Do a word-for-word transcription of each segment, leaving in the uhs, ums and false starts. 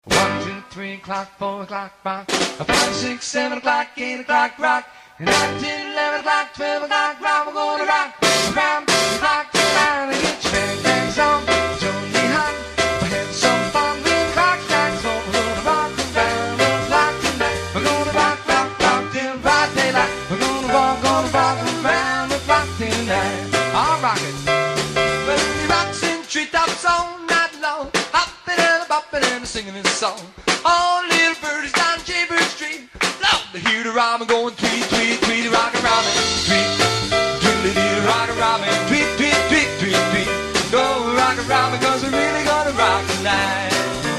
One, two, three o'clock, four o'clock, rock. Five, six, seven o'clock, eight o'clock, rock. And nine, ten, eleven o'clock, twelve o'clock, rock. We're gonna rock around the clock tonight and get your bang bangs on. Join me hot, we'll have some fun with the clock strikes. So we're gonna rock around the clock tonight. We're gonna rock, rock, rock till bright daylight. We're gonna walk, gonna rock around the clock tonight. I'll rock it. Well, we rocks in treetops all night long, hopping and bopping and singing this song. All little birdies down Jaybird Street, love to hear the rhyme going tweet, tweet, tweet, rock around me, tweet, tweet, tweet, rock around me, tweet, tweet, tweet, tweet, tweet. Go rock around me 'cause we're really gonna rock tonight.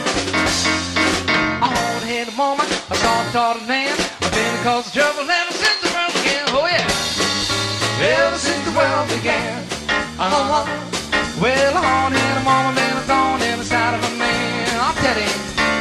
I hold the head of moment, I saw the taught a man. I've been causing trouble ever since the world began. Oh yeah, ever since the world began. Uh-huh. Well, I hold the head of moment, man, I've gone every side of a man. I'll tell you.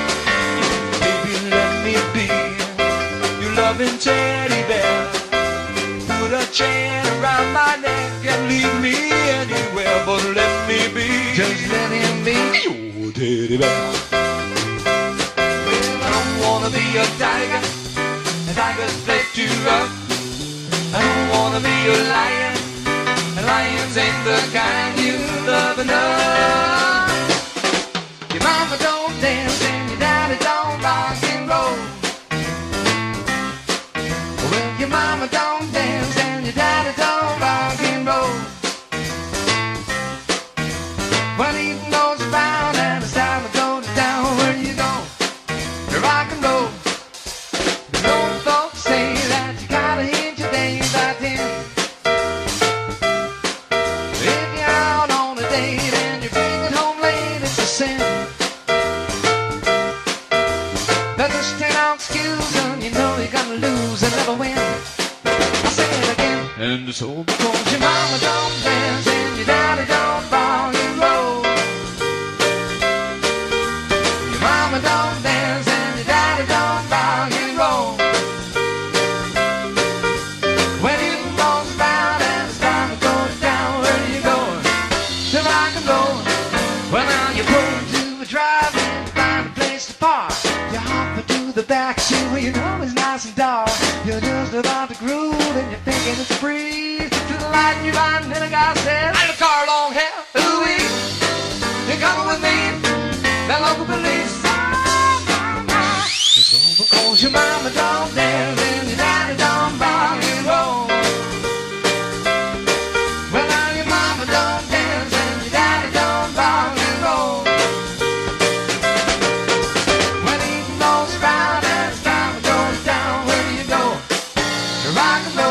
Loving teddy bear, put a chain around my neck and leave me anywhere, but let me be, just let him be your teddy bear. Well, I don't wanna be a tiger, a tiger's play too rough. I don't wanna be a lion, and lions ain't the kind you love enough. Your mama don't dance and your daddy don't rock and roll. Your mama don't dance and your daddy don't rock and roll. When evening goes around and it's time to go down, where you go? To rock and roll. The old folks say that you gotta hit your days by ten. If you're out on a date and you're bringing home late, it's a sin. But just take no excuse and you know you're gonna lose and never win. And it's all because your mama don't dance and your daddy don't rock and roll. Your mama don't dance and your daddy don't rock and roll. When you goes around and it's time to go down, where you going? To rock and roll. Well, now you pull into the drive-in, find a place to park. You hop into the back seat where you know it's nice and dark. You're just about to groove and you're thinking it's free. To the light and you find and a guy says, I'm a car long hair, ooh-wee. You're coming with me, that local police. It's all because your mama don't dance and your daddy don't rock and roll. Well, now your mama don't dance and your daddy don't rock and roll. When evening goes around and it's time to go down, where do you go? To rock and roll.